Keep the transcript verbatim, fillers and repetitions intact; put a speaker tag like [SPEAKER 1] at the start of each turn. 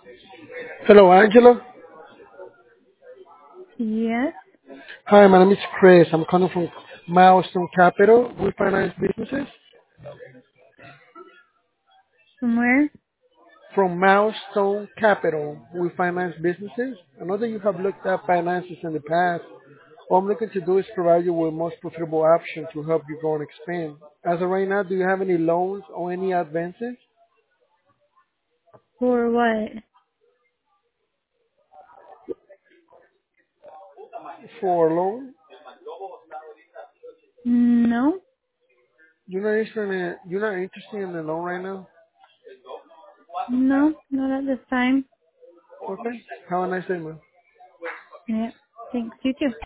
[SPEAKER 1] Hello, Angela.
[SPEAKER 2] Yes.
[SPEAKER 1] Hi, my name is Chris. I'm calling from Milestone Capital. We finance businesses.
[SPEAKER 2] From where?
[SPEAKER 1] From Milestone Capital, we finance businesses. I know that you have looked at finances in the past. What I'm looking to do is provide you with most profitable option to help you grow and expand. As of right now, do you have any loans or any advances
[SPEAKER 2] For what?
[SPEAKER 1] for a loan?
[SPEAKER 2] No.
[SPEAKER 1] You're not interested in a, you're not interested in a loan right now?
[SPEAKER 2] No, not at this time.
[SPEAKER 1] Okay. Have a nice day, man.
[SPEAKER 2] Yeah. Thanks. You too.